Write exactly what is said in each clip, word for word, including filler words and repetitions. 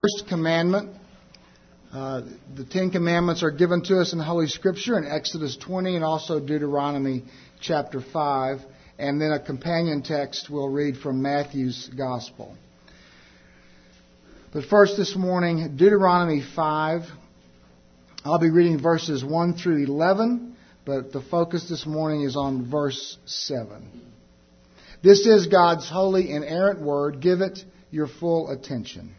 first commandment. Uh, the Ten Commandments are given to us in Holy Scripture in Exodus twenty and also Deuteronomy chapter five. And then a companion text we'll read from Matthew's Gospel. But first this morning, Deuteronomy five. I'll be reading verses one through eleven, but the focus this morning is on verse seven. This is God's holy, inerrant word. Give it your full attention.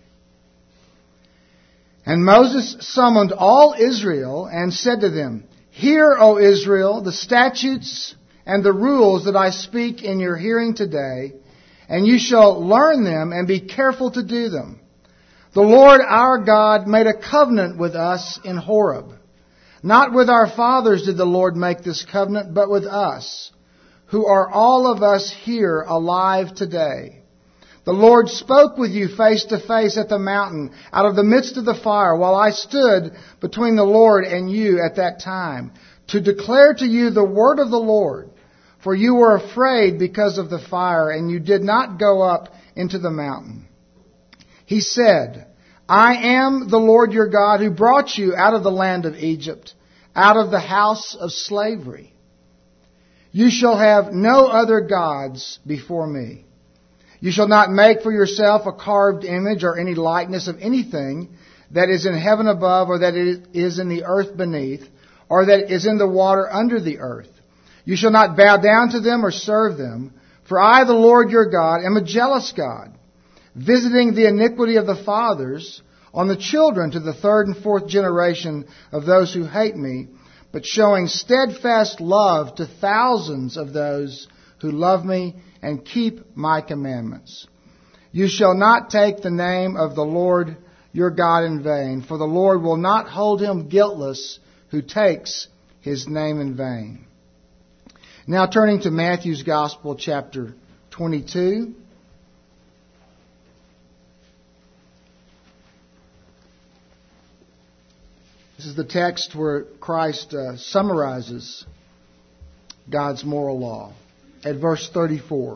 And Moses summoned all Israel and said to them, Hear, O Israel, the statutes and the rules that I speak in your hearing today, and you shall learn them and be careful to do them. The Lord our God made a covenant with us in Horeb. Not with our fathers did the Lord make this covenant, but with us, who are all of us here alive today. The Lord spoke with you face to face at the mountain, out of the midst of the fire, while I stood between the Lord and you at that time, to declare to you the word of the Lord. For you were afraid because of the fire, and you did not go up into the mountain. He said, I am the Lord your God who brought you out of the land of Egypt, out of the house of slavery. You shall have no other gods before me. You shall not make for yourself a carved image or any likeness of anything that is in heaven above, or that is in the earth beneath, or that is in the water under the earth. You shall not bow down to them or serve them, for I, the Lord your God, am a jealous God, visiting the iniquity of the fathers on the children to the third and fourth generation of those who hate me, but showing steadfast love to thousands of those who love me and keep my commandments. You shall not take the name of the Lord your God in vain, for the Lord will not hold him guiltless who takes his name in vain. Now turning to Matthew's Gospel, chapter twenty-two. This is the text where Christ uh, summarizes God's moral law at verse thirty-four.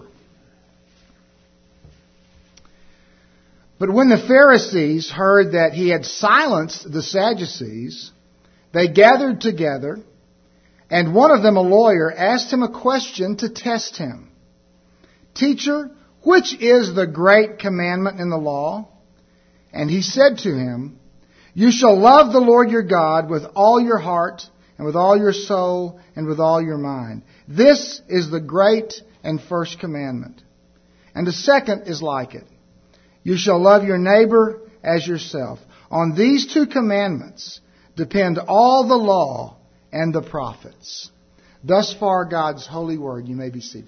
But when the Pharisees heard that he had silenced the Sadducees, they gathered together, and one of them, a lawyer, asked him a question to test him. Teacher, which is the great commandment in the law? And he said to him, You shall love the Lord your God with all your heart, and with all your soul, and with all your mind. This is the great and first commandment. And the second is like it. You shall love your neighbor as yourself. On these two commandments depend all the law and the prophets. Thus far, God's holy word. You may be seated.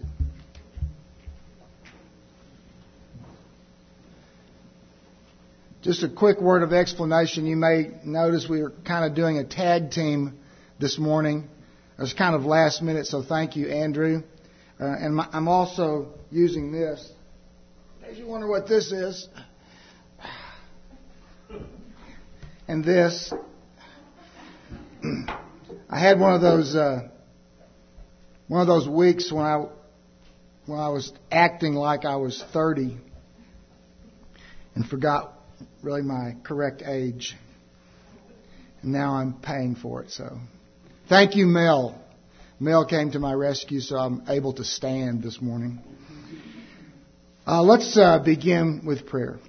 Just a quick word of explanation. You may notice we are kind of doing a tag team this morning. It was kind of last minute, so thank you, Andrew. Uh, and my, I'm also using this. In case you wonder what this is. And this. I had one of those uh, one of those weeks when I when I was acting like I was thirty and forgot really my correct age. And now I'm paying for it. So thank you, Mel. Mel came to my rescue, so I'm able to stand this morning. Uh, let's uh, begin with prayer.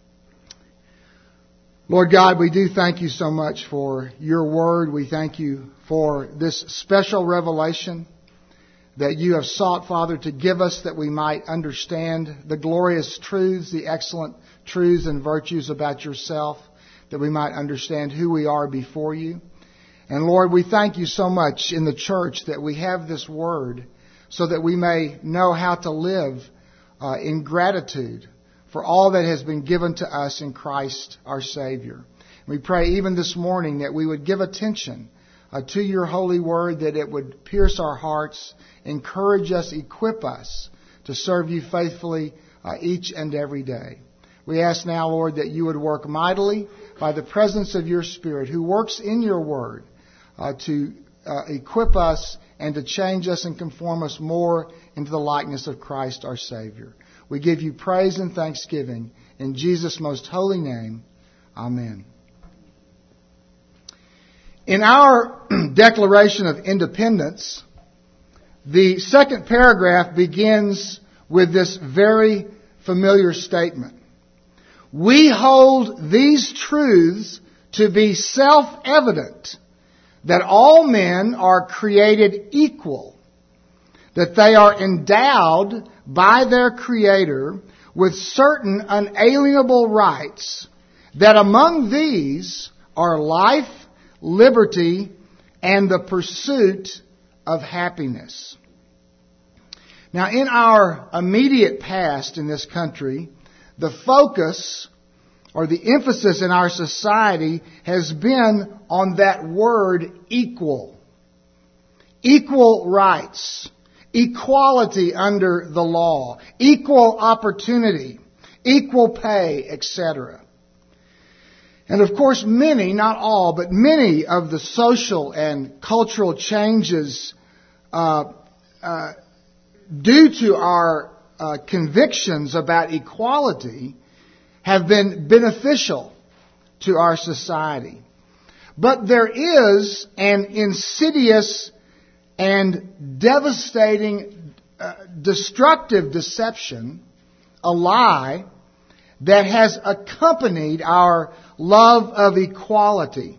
Lord God, we do thank you so much for your word. We thank you for this special revelation that you have sought, Father, to give us that we might understand the glorious truths, the excellent truths and virtues about yourself, that we might understand who we are before you. And Lord, we thank you so much in the church that we have this word so that we may know how to live uh, in gratitude for all that has been given to us in Christ our Savior. We pray even this morning that we would give attention uh, to your holy word, that it would pierce our hearts, encourage us, equip us to serve you faithfully uh, each and every day. We ask now, Lord, that you would work mightily by the presence of your Spirit, who works in your word uh, to uh, equip us and to change us and conform us more into the likeness of Christ our Savior. We give you praise and thanksgiving in Jesus' most holy name. Amen. In our Declaration of Independence, the second paragraph begins with this very familiar statement. We hold these truths to be self-evident, that all men are created equal, that they are endowed by their Creator with certain unalienable rights, that among these are life, liberty, and the pursuit of happiness. Now, in our immediate past in this country, the focus or the emphasis in our society has been on that word equal. Equal rights, equality under the law, equal opportunity, equal pay, et cetera. And of course, many, not all, but many of the social and cultural changes uh, uh, due to our uh, convictions about equality have been beneficial to our society. But there is an insidious and devastating, uh, destructive deception, a lie, that has accompanied our love of equality.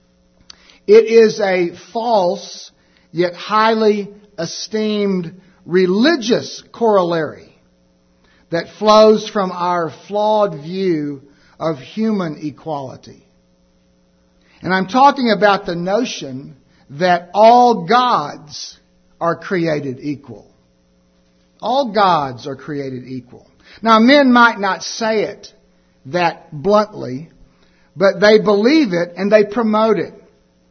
It is a false, yet highly esteemed religious corollary that flows from our flawed view of human equality. And I'm talking about the notion that all gods are created equal. All gods are created equal. Now, men might not say it that bluntly, but they believe it and they promote it.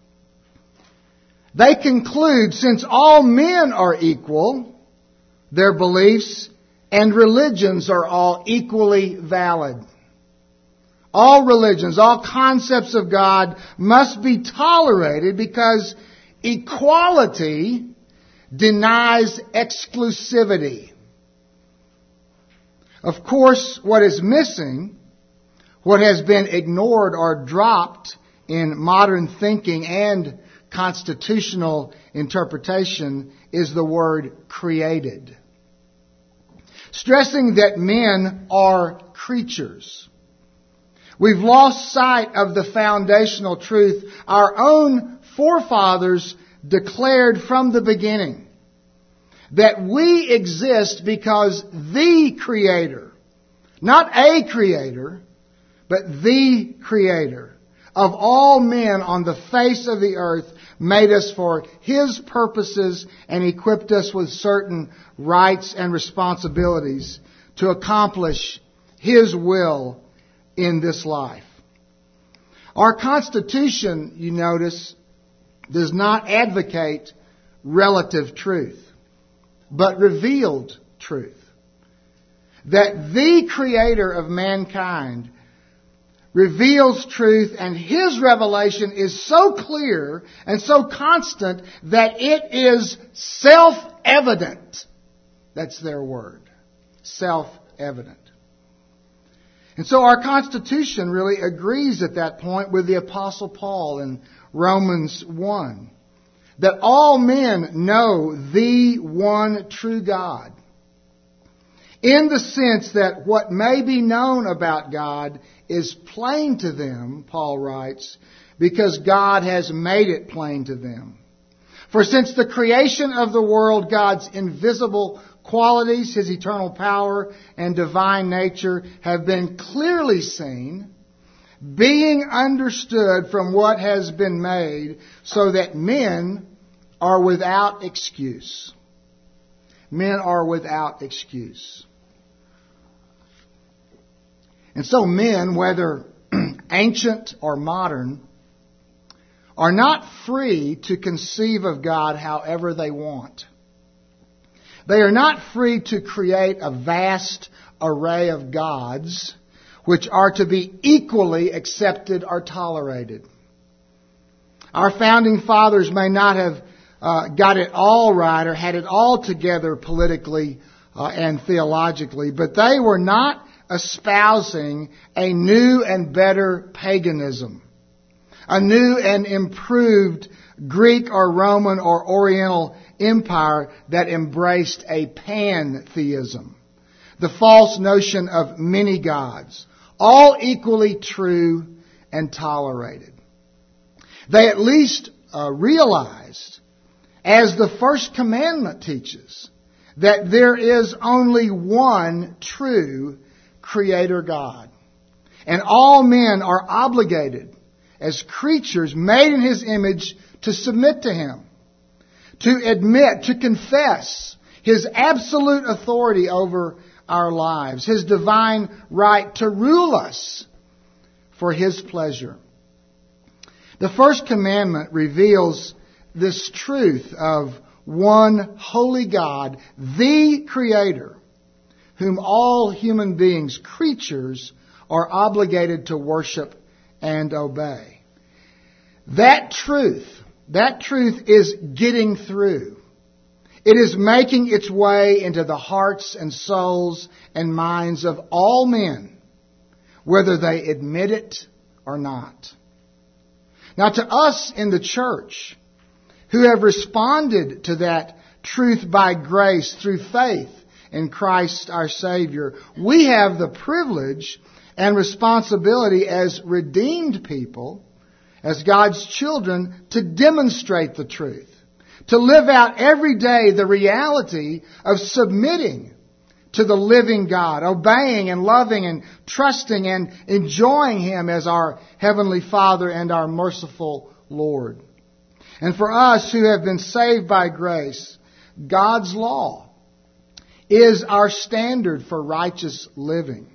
They conclude, since all men are equal, their beliefs and religions are all equally valid. All religions, all concepts of God must be tolerated because equality denies exclusivity. Of course, what is missing, what has been ignored or dropped in modern thinking and constitutional interpretation, is the word created. Stressing that men are creatures. We've lost sight of the foundational truth our own forefathers declared from the beginning. That we exist because the Creator, not a Creator, but the Creator of all men on the face of the earth made us for His purposes and equipped us with certain rights and responsibilities to accomplish His will in this life. Our Constitution, you notice, does not advocate relative truth, but revealed truth. That the Creator of mankind reveals truth, and His revelation is so clear and so constant that it is self-evident. That's their word. Self-evident. And so our Constitution really agrees at that point with the Apostle Paul in Romans one. That all men know the one true God. In the sense that what may be known about God is plain to them, Paul writes, because God has made it plain to them. For since the creation of the world, God's invisible qualities, His eternal power and divine nature have been clearly seen, being understood from what has been made, so that men are without excuse. Men are without excuse. And so men, whether ancient or modern, are not free to conceive of God however they want. They are not free to create a vast array of gods which are to be equally accepted or tolerated. Our founding fathers may not have uh, got it all right or had it all together politically uh, and theologically, but they were not espousing a new and better paganism, a new and improved Greek or Roman or Oriental empire that embraced a pantheism, the false notion of many gods, all equally true and tolerated. They at least uh, realized, as the first commandment teaches, that there is only one true Creator God. And all men are obligated, as creatures made in His image, to submit to Him, to admit, to confess His absolute authority over our lives, His divine right to rule us for His pleasure. The first commandment reveals this truth of one holy God, the Creator, whom all human beings, creatures, are obligated to worship and obey. That truth, that truth is getting through. It is making its way into the hearts and souls and minds of all men, whether they admit it or not. Now, to us in the church, who have responded to that truth by grace through faith in Christ our Savior, we have the privilege and responsibility as redeemed people, as God's children, to demonstrate the truth, to live out every day the reality of submitting to the living God, obeying and loving and trusting and enjoying Him as our Heavenly Father and our merciful Lord. And for us who have been saved by grace, God's law is our standard for righteous living.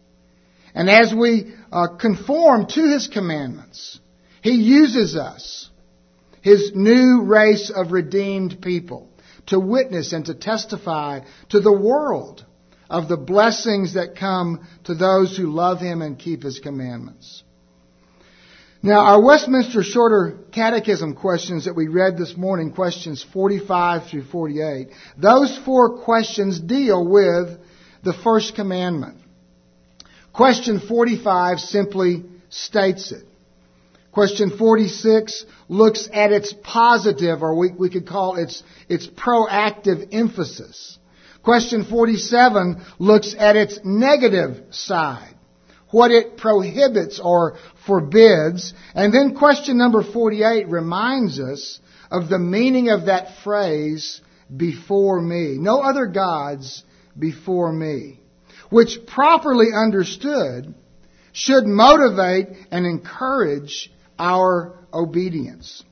And as we uh, conform to His commandments, He uses us, His new race of redeemed people, to witness and to testify to the world of the blessings that come to those who love Him and keep His commandments. Now, our Westminster Shorter Catechism questions that we read this morning, questions forty-five through forty-eight, those four questions deal with the first commandment. Question forty-five simply states it. Question forty-six looks at its positive, or we, we could call its, its proactive emphasis. Question forty-seven looks at its negative side, what it prohibits or forbids. And then question number forty-eight reminds us of the meaning of that phrase, before me. No other gods before me. Which, properly understood, should motivate and encourage our obedience.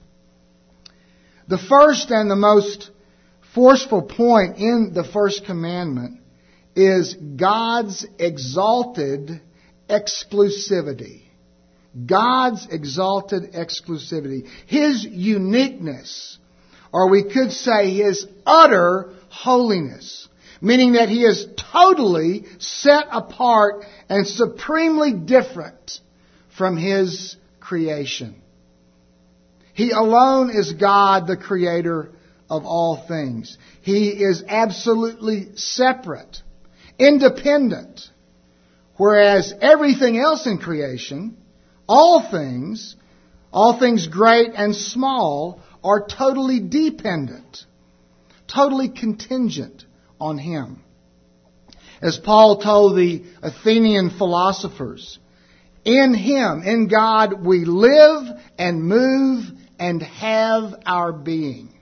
The first and the most forceful point in the first commandment is God's exalted exclusivity. God's exalted exclusivity. His uniqueness, or we could say His utter holiness. Meaning that He is totally set apart and supremely different from His creation. He alone is God, the Creator of all things. He is absolutely separate, independent. Whereas everything else in creation, all things, all things great and small, are totally dependent, totally contingent on Him. As Paul told the Athenian philosophers, in Him, in God, we live and move and have our being.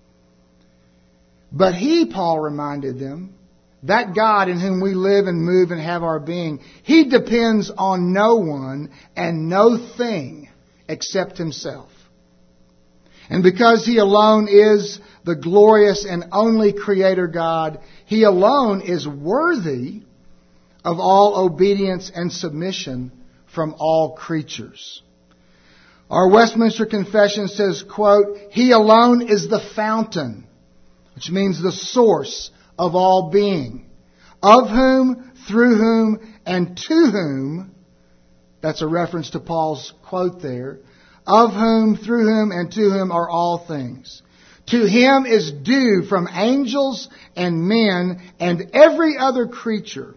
But He, Paul reminded them, that God in whom we live and move and have our being, He depends on no one and no thing except Himself. And because He alone is the glorious and only Creator God, He alone is worthy of all obedience and submission from all creatures. Our Westminster Confession says, quote, He alone is the fountain, which means the source of all being, of whom, through whom, and to whom, that's a reference to Paul's quote there, of whom, through whom, and to whom are all things. To Him is due from angels and men and every other creature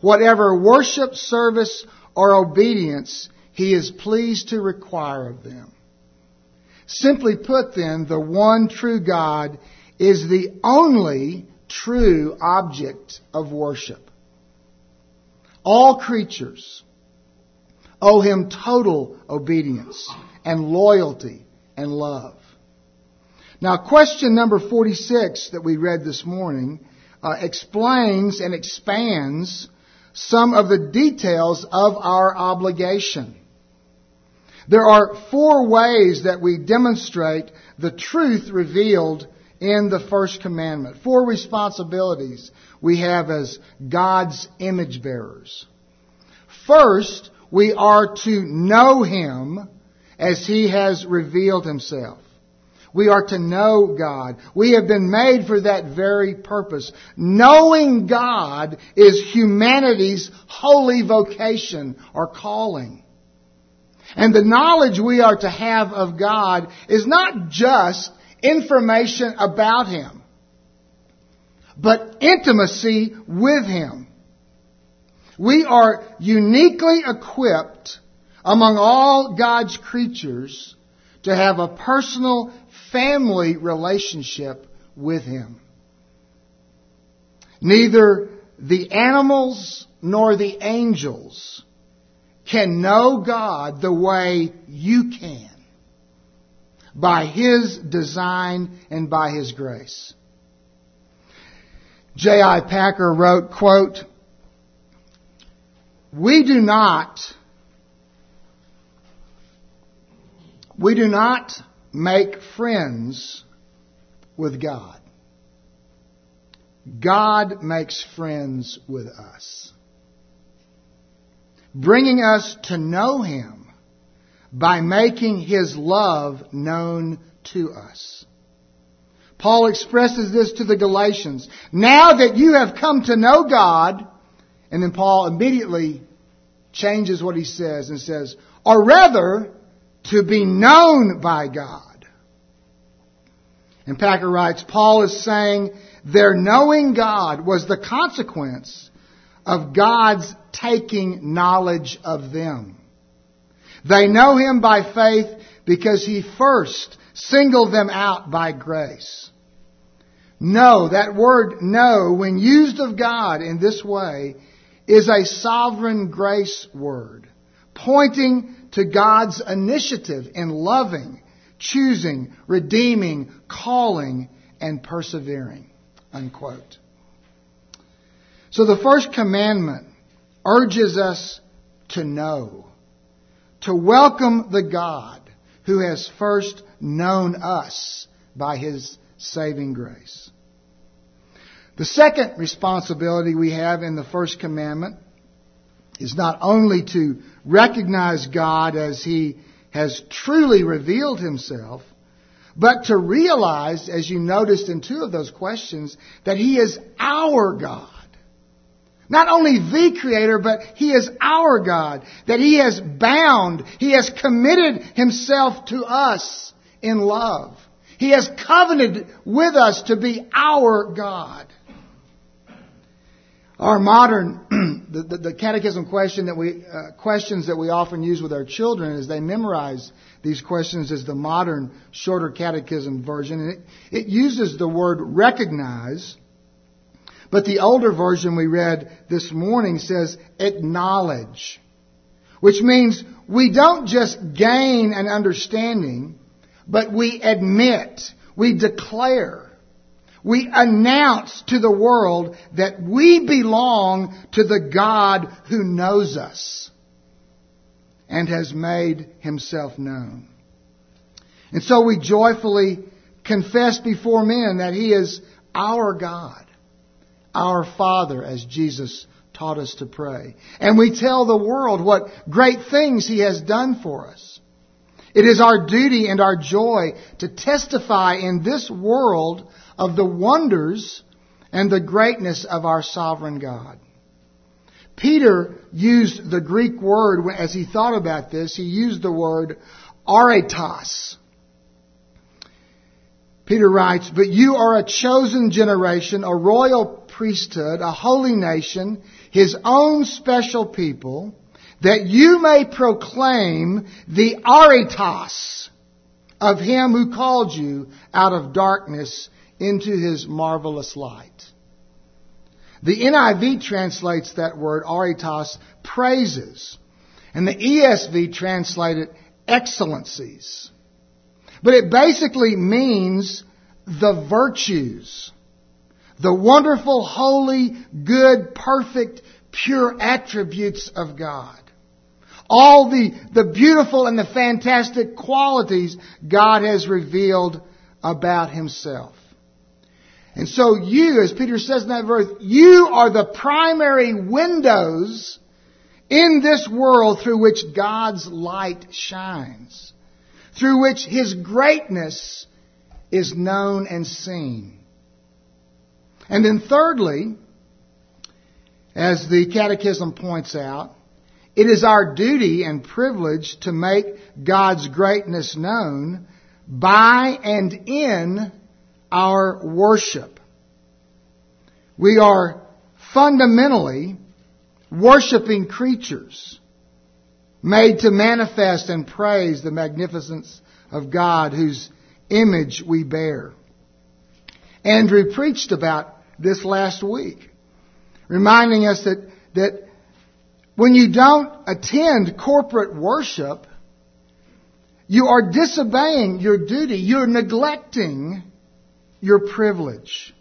whatever worship, service, or obedience He is pleased to require of them. Simply put then, the one true God is the only true object of worship. All creatures owe Him total obedience and loyalty and love. Now, question number forty-six that we read this morning uh, explains and expands some of the details of our obligation. There are four ways that we demonstrate the truth revealed in the first commandment. Four responsibilities we have as God's image bearers. First, we are to know Him as He has revealed Himself. We are to know God. We have been made for that very purpose. Knowing God is humanity's holy vocation or calling. And the knowledge we are to have of God is not just information about Him, but intimacy with Him. We are uniquely equipped among all God's creatures to have a personal family relationship with Him. Neither the animals nor the angels can know God the way you can, by His design and by His grace. J I Packer wrote, quote, We do not, we do not make friends with God. God makes friends with us, bringing us to know Him by making His love known to us. Paul expresses this to the Galatians. Now that you have come to know God, and then Paul immediately changes what he says and says, or rather, to be known by God. And Packer writes, Paul is saying their knowing God was the consequence of God's taking knowledge of them. They know Him by faith because He first singled them out by grace. Know, that word know, when used of God in this way, is a sovereign grace word, pointing to God's initiative in loving, choosing, redeeming, calling, and persevering. Unquote. So the first commandment urges us to know, to welcome the God who has first known us by His saving grace. The second responsibility we have in the first commandment is not only to recognize God as He has truly revealed Himself, but to realize, as you noticed in two of those questions, that He is our God. Not only the Creator, but He is our God. That He has bound, He has committed Himself to us in love. He has covenanted with us to be our God. Our modern, the, the, the catechism question that we, uh, questions that we often use with our children as they memorize these questions is the modern shorter catechism version. And it, it uses the word recognize, but the older version we read this morning says acknowledge, which means we don't just gain an understanding, but we admit, we declare, we announce to the world that we belong to the God who knows us and has made Himself known. And so we joyfully confess before men that He is our God, our Father, as Jesus taught us to pray. And we tell the world what great things He has done for us. It is our duty and our joy to testify in this world of the wonders and the greatness of our sovereign God. Peter used the Greek word, as he thought about this, he used the word aretas. Peter writes, but you are a chosen generation, a royal priesthood, a holy nation, His own special people, that you may proclaim the aretas of Him who called you out of darkness into His marvelous light. The N I V translates that word, aretas, praises. And the E S V translated excellencies. But it basically means the virtues, the wonderful, holy, good, perfect, pure attributes of God. All the, the beautiful and the fantastic qualities God has revealed about Himself. And so you, as Peter says in that verse, you are the primary windows in this world through which God's light shines, through which His greatness is known and seen. And then thirdly, as the Catechism points out, it is our duty and privilege to make God's greatness known by and in our worship. We are fundamentally worshiping creatures made to manifest and praise the magnificence of God whose image we bear. Andrew preached about this last week, reminding us that, that when you don't attend corporate worship, you are disobeying your duty. You're neglecting your privilege.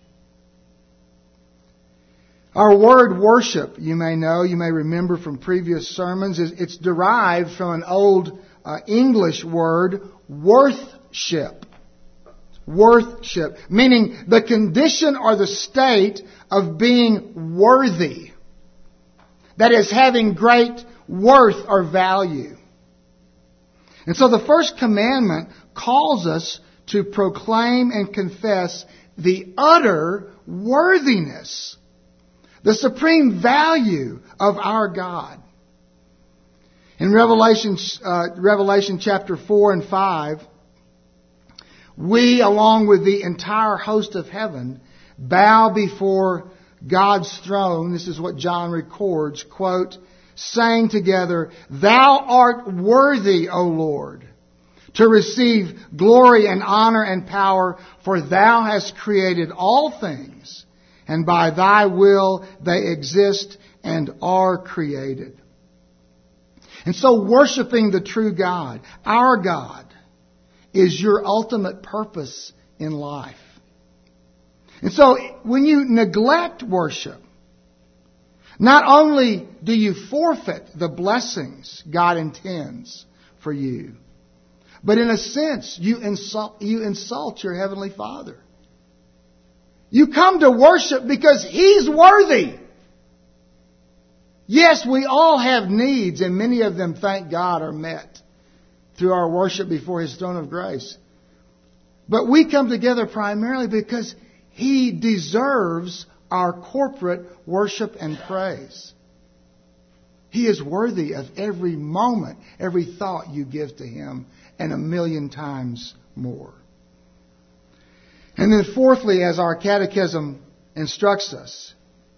Our word worship, you may know, you may remember from previous sermons, is it's derived from an old uh, English word, worthship. Worthship, meaning the condition or the state of being worthy. That is, having great worth or value. And so the first commandment calls us to proclaim and confess the utter worthiness, the supreme value of our God. In Revelation, uh, Revelation chapter four and five, we, along with the entire host of heaven, bow before God's throne. This is what John records, quote, saying together, "Thou art worthy, O Lord, to receive glory and honor and power, for Thou hast created all things, and by Thy will they exist and are created." And so worshiping the true God, our God, is your ultimate purpose in life. And so when you neglect worship, not only do you forfeit the blessings God intends for you, but in a sense, you insult, you insult your Heavenly Father. You come to worship because He's worthy. Yes, we all have needs, and many of them, thank God, are met through our worship before His throne of grace. But we come together primarily because He deserves our corporate worship and praise. He is worthy of every moment, every thought you give to Him, and a million times more. And then fourthly, as our catechism instructs us,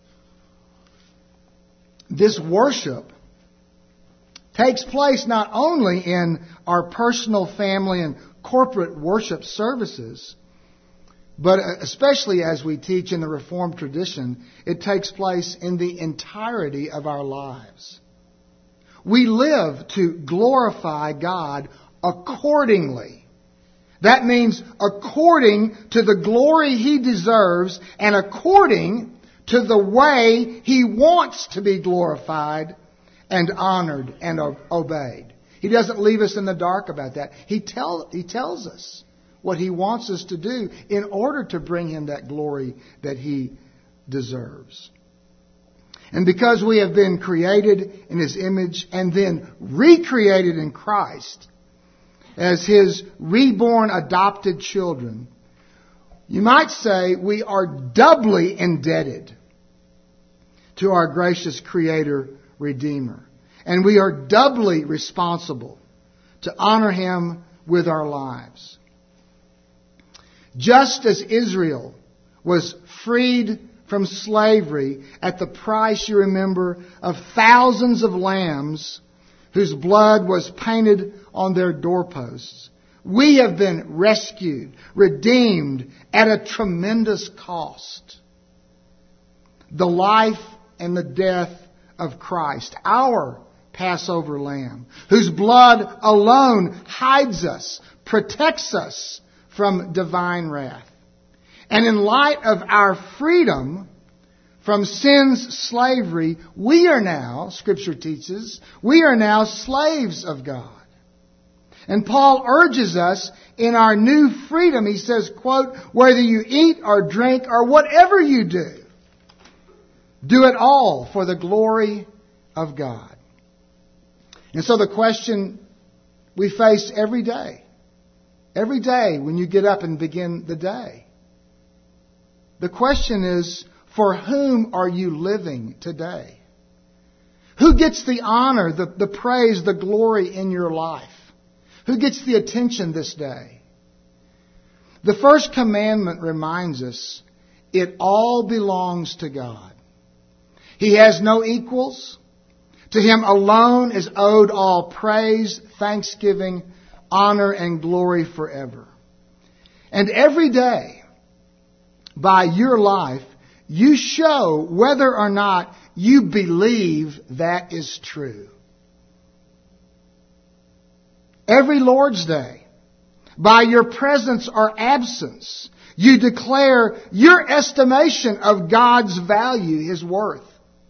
this worship takes place not only in our personal, family, and corporate worship services, but especially as we teach in the Reformed tradition, it takes place in the entirety of our lives. We live to glorify God accordingly. That means according to the glory He deserves and according to the way He wants to be glorified and honored and obeyed. He doesn't leave us in the dark about that. He, tell, he tells us what He wants us to do in order to bring Him that glory that He deserves. And because we have been created in His image and then recreated in Christ as His reborn adopted children, you might say we are doubly indebted to our gracious Creator, Redeemer. And we are doubly responsible to honor Him with our lives. Just as Israel was freed from slavery at the price, you remember, of thousands of lambs whose blood was painted on their doorposts. We have been rescued, redeemed at a tremendous cost. The life and the death of Christ, our Passover lamb, whose blood alone hides us, protects us from divine wrath. And in light of our freedom from sin's slavery, we are now, Scripture teaches, we are now slaves of God. And Paul urges us in our new freedom, he says, quote, whether you eat or drink or whatever you do, do it all for the glory of God. And so the question we face every day, every day when you get up and begin the day, the question is, for whom are you living today? Who gets the honor, the, the praise, the glory in your life? Who gets the attention this day? The first commandment reminds us it all belongs to God. He has no equals. To Him alone is owed all praise, thanksgiving, honor, and glory forever. And every day, by your life, you show whether or not you believe that is true. Every Lord's Day, by your presence or absence, you declare your estimation of God's value, His worth.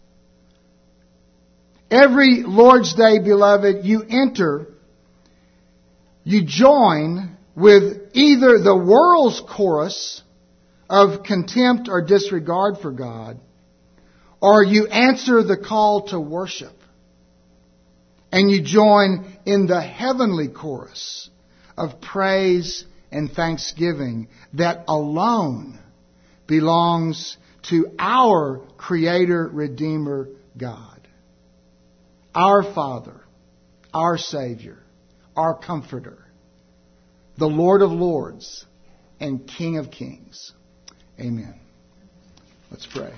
Every Lord's Day, beloved, you enter, you join with either the world's chorus of contempt or disregard for God, or you answer the call to worship. And you join in the heavenly chorus of praise and thanksgiving that alone belongs to our Creator, Redeemer, God. Our Father, our Savior, our Comforter, the Lord of Lords and King of Kings. Amen. Let's pray.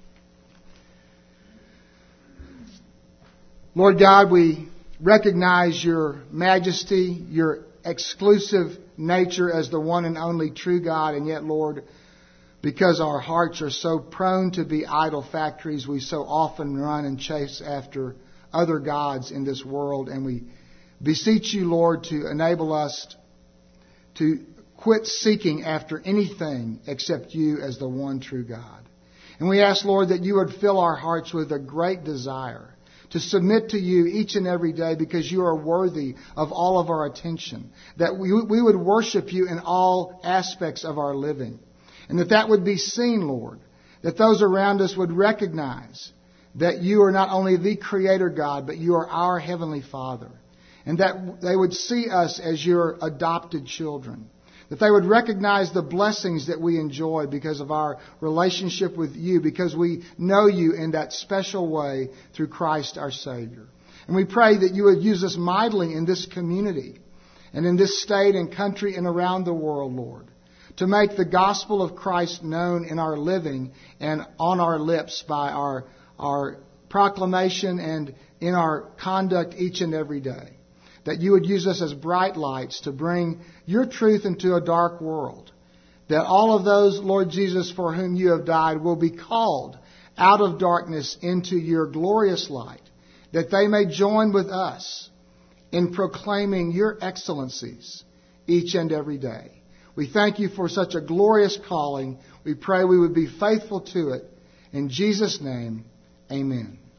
Lord God, we recognize your majesty, your exclusive nature as the one and only true God. And yet, Lord, because our hearts are so prone to be idol factories, we so often run and chase after other gods in this world. And we beseech you, Lord, to enable us to quit seeking after anything except you as the one true God. And we ask, Lord, that you would fill our hearts with a great desire to submit to you each and every day because you are worthy of all of our attention. That we, we would worship you in all aspects of our living. And that that would be seen, Lord. That those around us would recognize that you are not only the Creator God, but you are our Heavenly Father. And that they would see us as your adopted children. That they would recognize the blessings that we enjoy because of our relationship with you, because we know you in that special way through Christ our Savior. And we pray that you would use us mightily in this community and in this state and country and around the world, Lord, to make the gospel of Christ known in our living and on our lips by our, our proclamation and in our conduct each and every day. That you would use us as bright lights to bring your truth into a dark world. That all of those, Lord Jesus, for whom you have died will be called out of darkness into your glorious light. That they may join with us in proclaiming your excellencies each and every day. We thank you for such a glorious calling. We pray we would be faithful to it. In Jesus' name, amen.